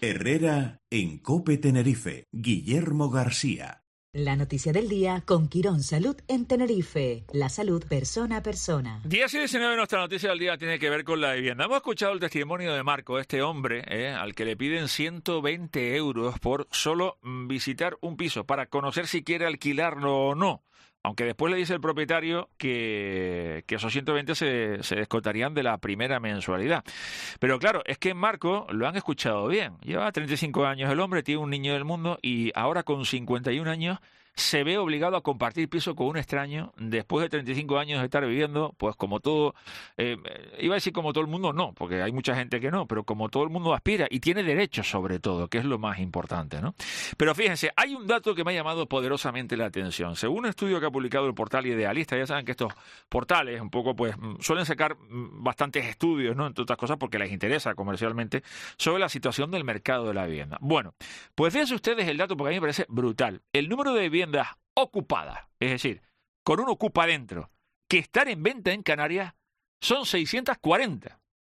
Herrera en COPE Tenerife. Guillermo García. La noticia del día con Quirón Salud en Tenerife. La salud persona a persona. 10 y 19 de nuestra noticia del día tiene que ver con la vivienda. Hemos escuchado el testimonio de Marco, este hombre al que le piden 120 euros por solo visitar un piso para conocer si quiere alquilarlo o no. Aunque después le dice el propietario que esos 120 se descontarían de la primera mensualidad. Pero claro, es que Marco lo han escuchado bien. Lleva 35 años el hombre, tiene un niño del mundo y ahora con 51 años se ve obligado a compartir piso con un extraño después de 35 años de estar viviendo, pues como todo, iba a decir como todo el mundo, no, porque hay mucha gente que no, pero como todo el mundo aspira y tiene derechos sobre todo, que es lo más importante, ¿no? Pero fíjense, hay un dato que me ha llamado poderosamente la atención. Según un estudio que ha publicado el portal Idealista, ya saben que estos portales un poco pues suelen sacar bastantes estudios, ¿no? Entre otras cosas porque les interesa comercialmente sobre la situación del mercado de la vivienda. Bueno, pues fíjense ustedes el dato porque a mí me parece brutal. El número de viviendas ocupadas, es decir, con un ocupa dentro, que están en venta en Canarias, son 640.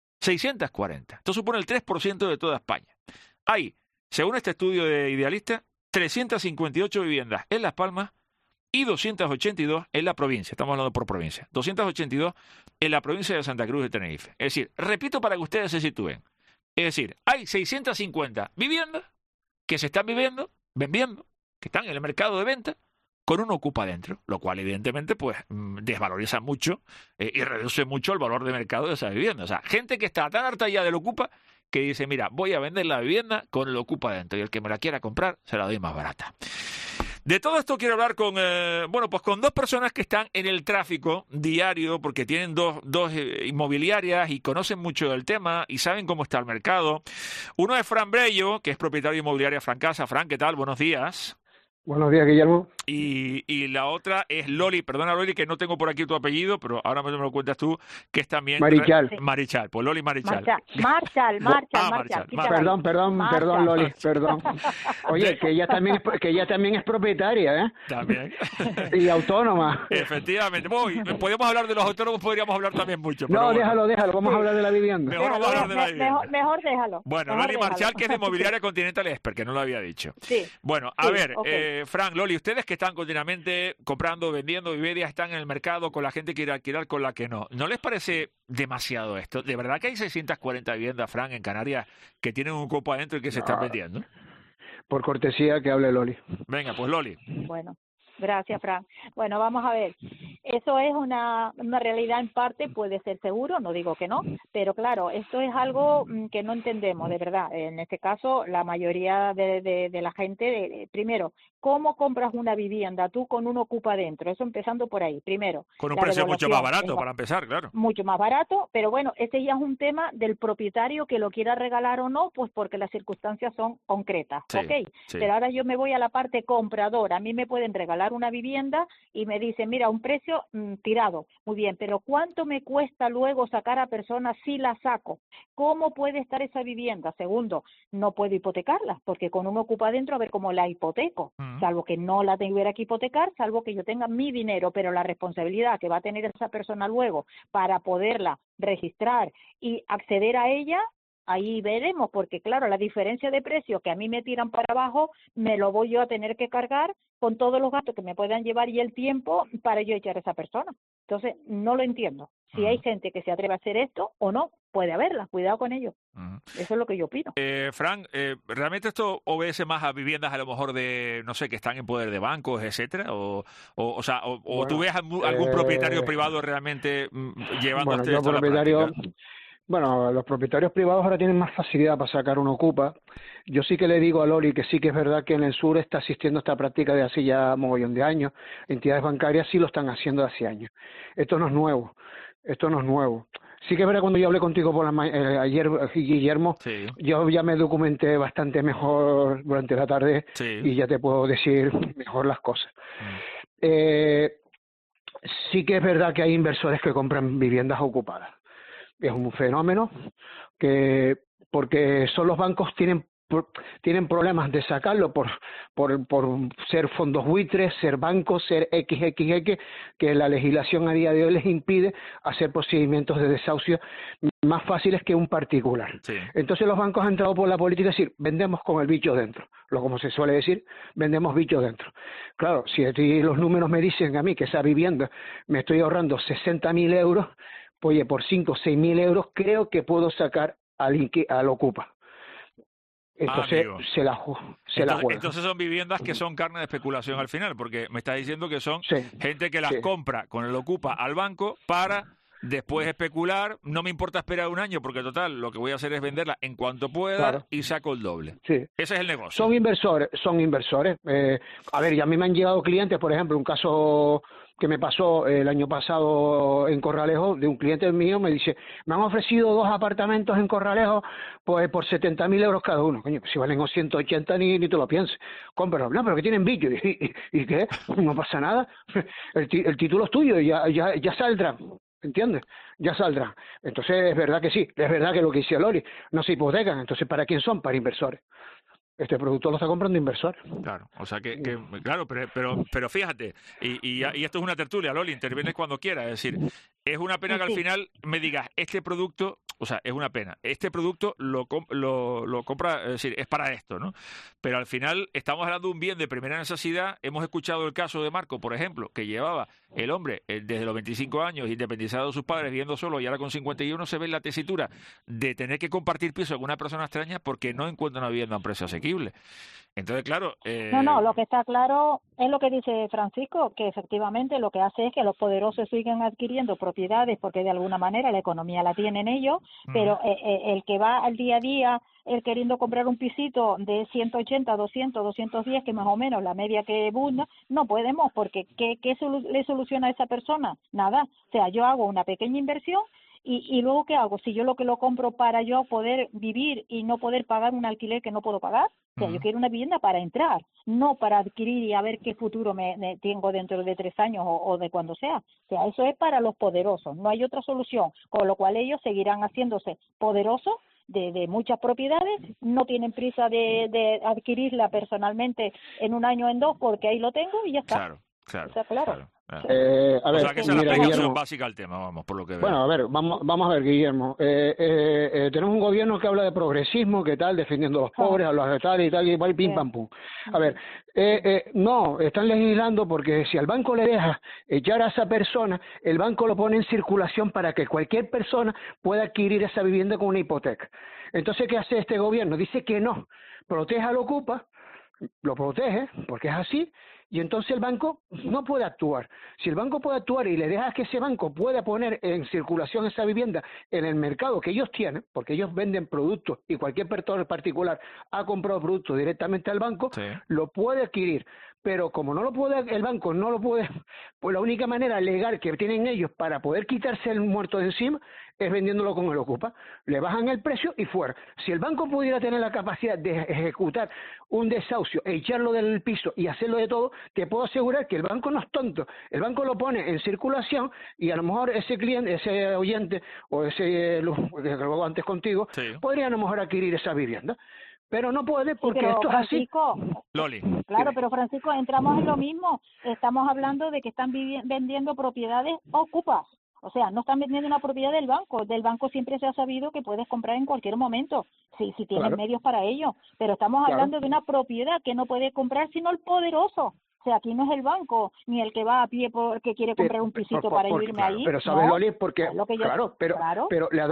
640. Esto supone el 3% de toda España. Hay, según este estudio de Idealista, 358 viviendas en Las Palmas y 282 en la provincia. Estamos hablando por provincia. 282 en la provincia de Santa Cruz de Tenerife. Es decir, repito para que ustedes se sitúen. Es decir, hay 650 viviendas que se están vendiendo, que están en el mercado de venta, con un ocupa dentro, lo cual evidentemente pues desvaloriza mucho y reduce mucho el valor de mercado de esa vivienda. O sea, gente que está tan harta ya del ocupa que dice, mira, voy a vender la vivienda con el ocupa dentro y el que me la quiera comprar se la doy más barata. De todo esto quiero hablar con, pues con dos personas que están en el tráfico diario porque tienen dos inmobiliarias y conocen mucho del tema y saben cómo está el mercado. Uno es Fran Brello, que es propietario de inmobiliaria Francasa. Fran, ¿qué tal? Buenos días. Buenos días, Guillermo. Y la otra es Loli, perdona Loli que no tengo por aquí tu apellido, pero ahora me lo cuentas tú, que es también... Marichal. Sí. Marichal, pues Loli Marichal. Marchal. Perdón, Loli, perdón. Oye, que ella también es propietaria, ¿eh? También. Y autónoma. Efectivamente. Podemos hablar de los autónomos, podríamos hablar también mucho. No, bueno. déjalo, vamos a hablar de la vivienda. Mejor vamos a hablar de la vivienda. Mejor déjalo. Bueno, Loli Marchal, que es de Inmobiliaria Continental Expert, que no lo había dicho. Sí. Bueno, a ver, okay. Fran, Loli, ustedes que están continuamente comprando, vendiendo viviendas, están en el mercado con la gente que quiere alquilar, con la que no. ¿No les parece demasiado esto? ¿De verdad que hay 640 viviendas, Fran, en Canarias que tienen un copo adentro y que se están vendiendo? Por cortesía que hable Loli. Venga, pues Loli. Bueno, gracias, Fran. Bueno, vamos a ver. Eso es una realidad en parte, puede ser seguro, no digo que no, pero claro, esto es algo que no entendemos, de verdad. En este caso, la mayoría de la gente, primero, ¿cómo compras una vivienda tú con un ocupa dentro? Eso empezando por ahí, primero. Con un precio mucho más barato, para empezar, claro. Mucho más barato, pero bueno, ese ya es un tema del propietario que lo quiera regalar o no, pues porque las circunstancias son concretas, sí, ¿ok? Sí. Pero ahora yo me voy a la parte compradora. A mí me pueden regalar una vivienda y me dicen, mira, un precio tirado, muy bien, pero ¿cuánto me cuesta luego sacar a personas si la saco? ¿Cómo puede estar esa vivienda? Segundo, no puedo hipotecarla, porque con un ocupa dentro, a ver cómo la hipoteco, salvo que no la tuviera que hipotecar, salvo que yo tenga mi dinero, pero la responsabilidad que va a tener esa persona luego para poderla registrar y acceder a ella, ahí veremos, porque claro, la diferencia de precio que a mí me tiran para abajo, me lo voy yo a tener que cargar con todos los gastos que me puedan llevar y el tiempo para yo echar a esa persona. Entonces, no lo entiendo. Si hay gente que se atreve a hacer esto o no, puede haberla. Cuidado con ello. Eso es lo que yo opino. Fran, ¿realmente esto obedece más a viviendas a lo mejor de, no sé, que están en poder de bancos, etcétera? O bueno, ¿tú ves algún propietario privado realmente llevando esto a la práctica? Bueno, los propietarios privados ahora tienen más facilidad para sacar un ocupa. Yo sí que le digo a Loli que sí que es verdad que en el sur está asistiendo a esta práctica de hace ya mogollón de años. Entidades bancarias sí lo están haciendo de hace años. Esto no es nuevo. Sí que es verdad, cuando yo hablé contigo ayer, Guillermo, sí, yo ya me documenté bastante mejor durante la tarde, sí, y ya te puedo decir mejor las cosas. Sí que es verdad que hay inversores que compran viviendas ocupadas. Es un fenómeno porque son los bancos tienen tienen problemas de sacarlo por ser fondos buitres, ser bancos, ser XXX, que la legislación a día de hoy les impide hacer procedimientos de desahucio más fáciles que un particular. Sí. Entonces los bancos han entrado por la política de decir, vendemos con el bicho dentro, como se suele decir, vendemos bicho dentro. Claro, si los números me dicen a mí que esa vivienda me estoy ahorrando 60.000 euros, pues oye, por 5 o 6.000 euros creo que puedo sacar al Ocupa. Entonces se la juega. Entonces son viviendas que son carne de especulación al final, porque me estás diciendo que son gente que las compra con el Ocupa al banco para después especular. No me importa esperar un año, porque total, lo que voy a hacer es venderla en cuanto pueda y saco el doble. Sí. Ese es el negocio. Son inversores. A ver, y a mí me han llegado clientes, por ejemplo, un caso que me pasó el año pasado en Corralejo, de un cliente mío, me dice, me han ofrecido 2 apartamentos en Corralejo pues por 70.000 euros cada uno. Coño, pues si valen 180 ni te lo pienses. Cómpralo. No, pero que tienen bicho. ¿Y qué? No pasa nada. El título es tuyo y ya saldrá. ¿Entiendes? Ya saldrá. Entonces es verdad que sí, es verdad que lo que dice Loli, no se hipotecan. Entonces, ¿para quién son? Para inversores. Este producto lo está comprando inversor. Claro, o sea que claro, pero fíjate, y esto es una tertulia, Loli, intervienes cuando quieras, es decir, es una pena que al final me digas, este producto, o sea, es una pena, este producto lo compra, es decir, es para esto, ¿no? Pero al final estamos hablando de un bien de primera necesidad. Hemos escuchado el caso de Marco, por ejemplo, que llevaba el hombre desde los 25 años, independizado de sus padres, viviendo solo, y ahora con 51 se ve en la tesitura de tener que compartir piso con una persona extraña porque no encuentra una vivienda a un precio asequible. Entonces, claro... No, lo que está claro es lo que dice Francisco, que efectivamente lo que hace es que los poderosos sigan adquiriendo propiedades porque de alguna manera la economía la tienen ellos, pero el que va al día a día, el queriendo comprar un pisito de 180, 200, 210, que más o menos la media que abunda, no podemos, porque ¿qué le soluciona a esa persona? Nada. O sea, yo hago una pequeña inversión y luego ¿qué hago? Si yo lo compro para yo poder vivir y no poder pagar un alquiler que no puedo pagar, o sea, yo quiero una vivienda para entrar, no para adquirir y a ver qué futuro me tengo dentro de 3 años o de cuando sea. O sea, eso es para los poderosos, no hay otra solución, con lo cual ellos seguirán haciéndose poderosos de muchas propiedades, no tienen prisa de adquirirla personalmente en 1 año o en 2, porque ahí lo tengo y ya está. Claro. ¿Está claro? A ver, o sea, que esa es la explicación básica al tema, vamos, por lo que veo. Bueno, a ver, vamos a ver, Guillermo. Tenemos un gobierno que habla de progresismo, que tal, defendiendo a los pobres, a los de tal y tal, y va pim pam pum. A ver, no, están legislando porque si al banco le deja echar a esa persona, el banco lo pone en circulación para que cualquier persona pueda adquirir esa vivienda con una hipoteca. Entonces, ¿qué hace este gobierno? Dice que no, protege al Ocupa, lo protege, porque es así, y entonces el banco no puede actuar. Si el banco puede actuar y le dejas que ese banco pueda poner en circulación esa vivienda en el mercado que ellos tienen, porque ellos venden productos y cualquier persona particular ha comprado productos directamente al banco, lo puede adquirir. Pero como no lo puede, el banco no lo puede, pues la única manera legal que tienen ellos para poder quitarse el muerto de encima es vendiéndolo con el Ocupa. Le bajan el precio y fuera. Si el banco pudiera tener la capacidad de ejecutar un desahucio, echarlo del piso y hacerlo de todo, te puedo asegurar que el banco no es tonto. El banco lo pone en circulación y a lo mejor ese cliente, ese oyente o ese que lo hago antes contigo, podría a lo mejor adquirir esa vivienda. Pero no puede porque esto es así. Loli. Claro, pero Francisco, entramos en lo mismo. Estamos hablando de que están vendiendo propiedades Ocupas. O sea, no están vendiendo una propiedad del banco. Del banco siempre se ha sabido que puedes comprar en cualquier momento, si tienes medios para ello. Pero estamos hablando de una propiedad que no puede comprar sino el poderoso. O sea, aquí no es el banco, ni el que va a pie porque quiere comprar un pisito para irme ahí. Pero sabes, Loli, porque pero le has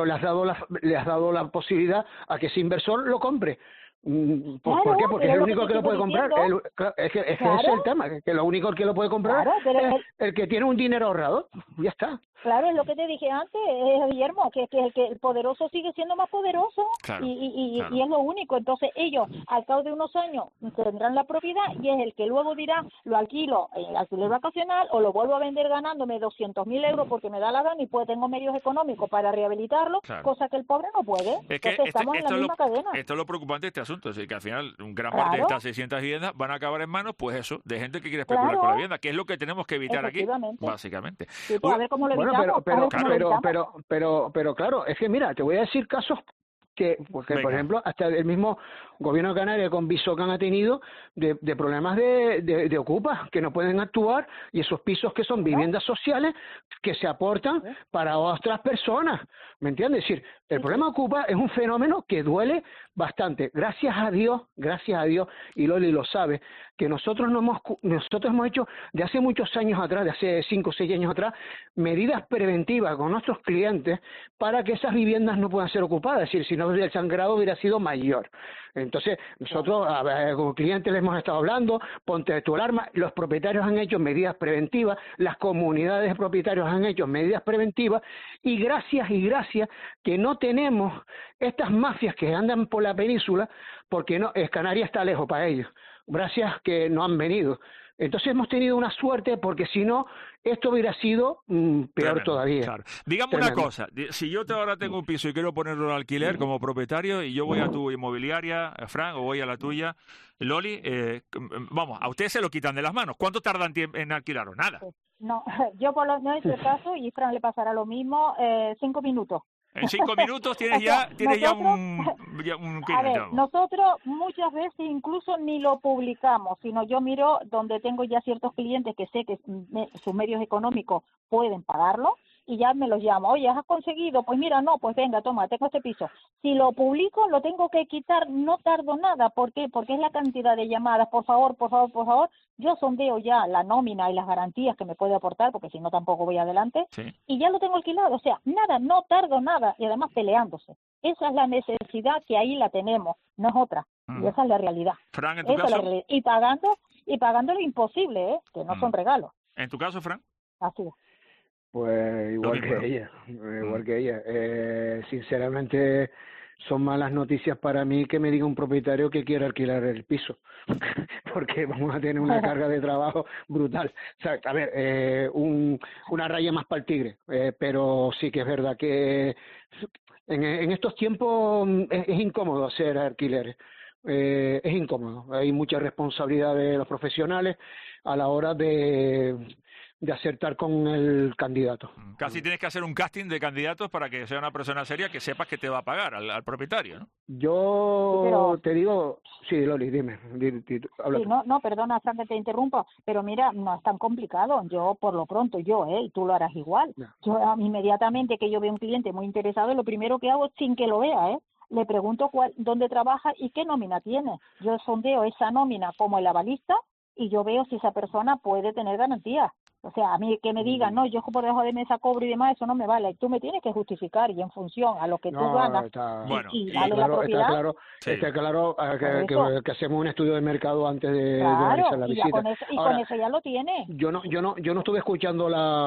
dado la posibilidad a que ese inversor lo compre. ¿Por qué? Porque es el único que lo puede comprar. Es que ese es el tema, que lo único que lo puede comprar es el que tiene un dinero ahorrado. Ya está. Claro, es lo que te dije antes, Guillermo, que el poderoso sigue siendo más poderoso y es lo único. Entonces ellos, al cabo de unos años, tendrán la propiedad y es el que luego dirá, lo alquilo en alquiler vacacional o lo vuelvo a vender ganándome 200.000 euros porque me da la gana y pues tengo medios económicos para rehabilitarlo, cosa que el pobre no puede. Entonces estamos en la misma cadena. Esto es lo preocupante de este asunto, es decir, que al final gran parte de estas 600 viviendas van a acabar en manos, pues eso, de gente que quiere especular con la vivienda, que es lo que tenemos que evitar aquí, básicamente. Sí, pues a ver cómo lo evitamos. Pero claro, es que mira, te voy a decir casos porque Venga. por ejemplo, hasta el mismo gobierno de Canarias con Bisocan ha tenido de problemas de ocupas, que no pueden actuar, y esos pisos que son viviendas sociales que se aportan para otras personas, ¿me entiendes? Es decir, el problema de ocupa es un fenómeno que duele bastante. Gracias a Dios, y Loli lo sabe, que nosotros hemos hecho de hace muchos años atrás, de hace 5 o 6 años atrás, medidas preventivas con nuestros clientes para que esas viviendas no puedan ser ocupadas. Es decir, si no, el sangrado hubiera sido mayor. Entonces, nosotros con clientes les hemos estado hablando, ponte tu alarma, los propietarios han hecho medidas preventivas, las comunidades de propietarios han hecho medidas preventivas, y gracias que no tenemos estas mafias que andan por la península, porque Canarias está lejos para ellos, gracias que no han venido. Entonces hemos tenido una suerte, porque si no, esto hubiera sido peor Tremendo, todavía. Claro. Dígame Tremendo. una cosa, si yo ahora tengo un piso y quiero ponerlo en alquiler como propietario, y yo voy a tu inmobiliaria, Fran, o voy a la tuya, Loli, vamos, a usted se lo quitan de las manos. ¿Cuánto tardan en alquilarlo? Nada. No, yo por lo menos en este caso, y Fran le pasará lo mismo, 5 minutos. En 5 minutos tienes O sea, ya A un ver, cliente. nosotros muchas veces incluso ni lo publicamos, sino yo miro donde tengo ya ciertos clientes que sé que sus medios económicos pueden pagarlo, y ya me los llamo. Oye, ¿has conseguido? Pues mira, no, pues venga, toma, tengo este piso. Si lo publico, lo tengo que quitar, no tardo nada. ¿Por qué? Porque es la cantidad de llamadas. Por favor, yo sondeo ya la nómina y las garantías que me puede aportar, porque si no tampoco voy adelante, Sí. y ya lo tengo alquilado. O sea, nada, no tardo nada, y además peleándose. Esa es la necesidad que ahí la tenemos, no es otra. Y esa es la realidad. Fran, en tu Esa es la caso, realidad. Y pagando lo imposible, que no son regalos. en tu caso, Fran. Así es. Pues igual mismo, que ella, sinceramente son malas noticias para mí que me diga un propietario que quiere alquilar el piso, porque vamos a tener una carga de trabajo brutal. O sea, a ver, una raya más para el tigre, pero sí que es verdad que en estos tiempos es incómodo hacer alquileres. Es incómodo, hay mucha responsabilidad de los profesionales a la hora de acertar con el candidato. Casi tienes que hacer un casting de candidatos para que sea una persona seria que sepas que te va a pagar al propietario, ¿no? Yo te digo, sí, Loli, dime, habla Sí, tú. no, perdona, Fran, que te interrumpa, pero mira, no es tan complicado. Yo, por lo pronto, y tú lo harás igual. No. Yo inmediatamente que yo veo un cliente muy interesado, lo primero que hago, sin que lo vea, le pregunto dónde trabaja y qué nómina tiene. Yo sondeo esa nómina como el avalista y yo veo si esa persona puede tener garantías. O sea, a mí que me digan, no, yo por debajo de mesa cobro y demás, eso no me vale. Tú me tienes que justificar, y en función a lo que tú ganas Bueno, y vale la propiedad. Sí. Está claro que hacemos un estudio de mercado antes de Claro, realizar la y ya visita. con eso ya lo tiene. Yo no estuve escuchando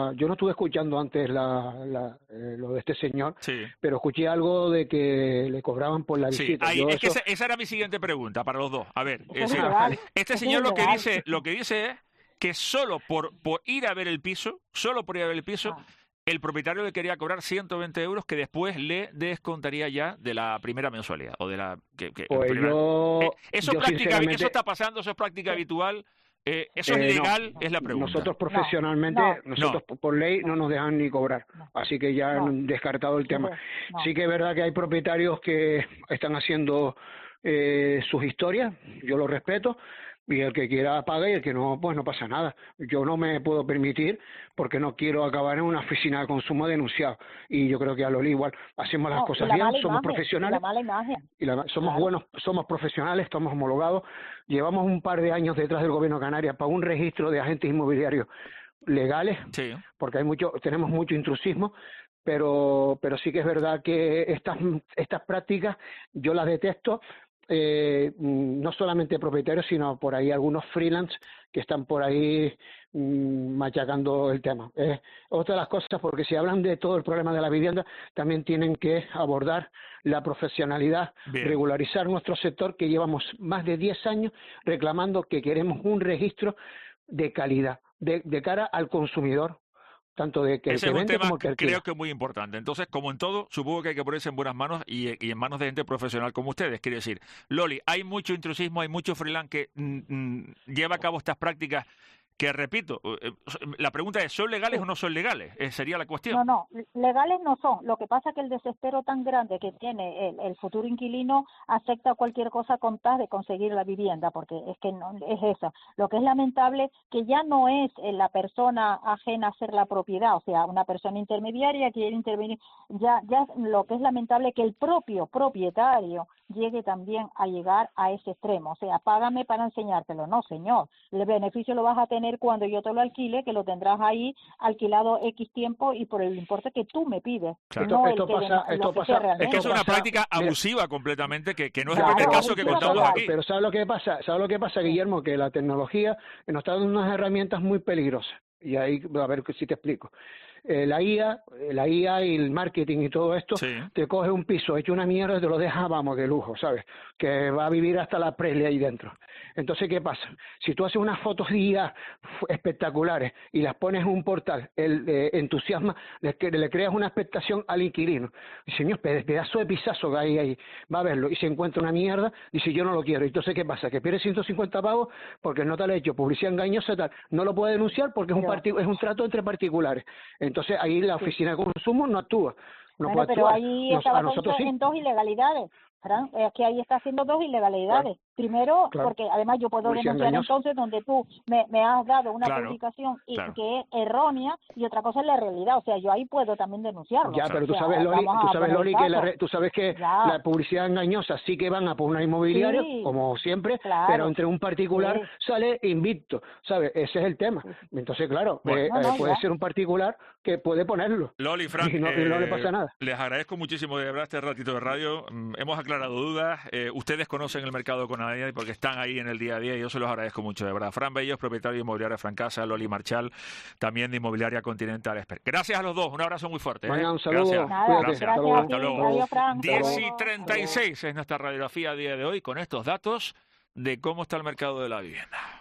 antes lo de este señor, Sí. pero escuché algo de que le cobraban por la Sí, visita. ahí, Yo es que eso- esa era mi siguiente pregunta para los dos. A ver, Eso es ilegal. este Eso señor es ilegal. lo que dice es que solo por ir a ver el piso, el propietario le quería cobrar 120 euros que después le descontaría ya de la primera mensualidad o de la Pues eso yo sinceramente- eso está pasando, eso es práctica habitual, eso es legal, no. es la pregunta. Nosotros profesionalmente, nosotros por ley no nos dejan ni cobrar, así que ya han descartado el tema. No. Sí que es verdad que hay propietarios que están haciendo sus historias, yo lo respeto, y el que quiera paga y el que no, pues no pasa nada. Yo no me puedo permitir, porque no quiero acabar en una oficina de consumo denunciado, y yo creo que a Loli igual hacemos las cosas bien, somos profesionales. La mala imagen. Somos Claro. buenos, somos profesionales, estamos homologados, llevamos un par de años detrás del gobierno de Canarias para un registro de agentes inmobiliarios legales, Sí. porque tenemos mucho intrusismo, pero sí que es verdad que estas prácticas yo las detesto, no solamente propietarios, sino por ahí algunos freelance que están por ahí machacando el tema. Otra de las cosas, porque si hablan de todo el problema de la vivienda, también tienen que abordar la profesionalidad, Bien. regularizar nuestro sector, que llevamos más de 10 años reclamando que queremos un registro de calidad, de cara al consumidor, tanto de que el Ese que es un vende tema como el que que alquila. creo que es muy importante. Entonces, como en todo, supongo que hay que ponerse en buenas manos y en manos de gente profesional como ustedes. Quiere decir, Loli, hay mucho intrusismo, hay mucho freelance que lleva a cabo estas prácticas que repito, la pregunta es, ¿son legales o no son legales? Sería la cuestión. No, legales no son. Lo que pasa es que el desespero tan grande que tiene el futuro inquilino acepta cualquier cosa con tal de conseguir la vivienda, porque es que no es eso. Lo que es lamentable que ya no es la persona ajena a ser la propiedad, o sea, una persona intermediaria quiere intervenir. Ya lo que es lamentable que el propio propietario llegue también a llegar a ese extremo, o sea, págame para enseñártelo. No, señor, el beneficio lo vas a tener cuando yo te lo alquile, que lo tendrás ahí alquilado X tiempo y por el importe que tú me pides. Claro. No esto pasa, es que es una práctica abusiva completamente, que no es Claro, el primer caso que abusiva contamos total. aquí. Pero ¿sabes lo que pasa? ¿Sabes lo que pasa, Guillermo? Que la tecnología nos está dando unas herramientas muy peligrosas. Y ahí, a ver si te explico. La IA y el marketing y todo esto, Sí. te coge un piso hecho una mierda y te lo deja, vamos, de lujo, ¿sabes? Que va a vivir hasta la Presley ahí dentro. Entonces, ¿qué pasa? Si tú haces unas fotos de IA espectaculares y las pones en un portal, entusiasma, le creas una expectación al inquilino. Y señor, pedazo de pisazo que hay ahí, va a verlo y se encuentra una mierda, dice yo no lo quiero. Entonces, ¿qué pasa? Que pierde 150 pavos porque no te lo ha hecho publicidad engañosa y tal. No lo puede denunciar porque es un trato entre particulares. Entonces ahí la oficina de consumo no actúa. No Bueno, puede pero actuar. ahí estaba en dos ilegalidades. Fran, es que ahí está haciendo dos ilegalidades. Claro. Primero, Claro. porque además yo puedo Publicidad denunciar engañosa. entonces donde tú me has dado una Claro, publicación claro. que es errónea y otra cosa es la realidad. O sea, yo ahí puedo también denunciarlo. Ya, pero tú O sea, sabes, Loli, vamos a poner el caso. tú sabes que Ya. la publicidad engañosa sí que van a por una inmobiliaria, Sí, como siempre, claro. pero entre un particular Sí. sale invicto, ¿sabes? Ese es el tema. Entonces, claro, Bueno. puede ya. ser un particular que puede ponerlo. Loli, Frank, y no le pasa nada. Les agradezco muchísimo de verdad este ratito de radio. Hemos aclarado dudas. Ustedes conocen el mercado con nadie porque están ahí en el día a día y yo se los agradezco mucho, de verdad. Fran Bellos, propietario de Inmobiliaria Francasa, Loli Marchal, también de Inmobiliaria Continental Expert. Gracias a los dos, un abrazo muy fuerte. Venga, un saludo. Gracias. Nada, Cuídate. Gracias. gracias a ti. Hasta luego. Adiós, Fran. 10:36 es nuestra radiografía a día de hoy con estos datos de cómo está el mercado de la vivienda.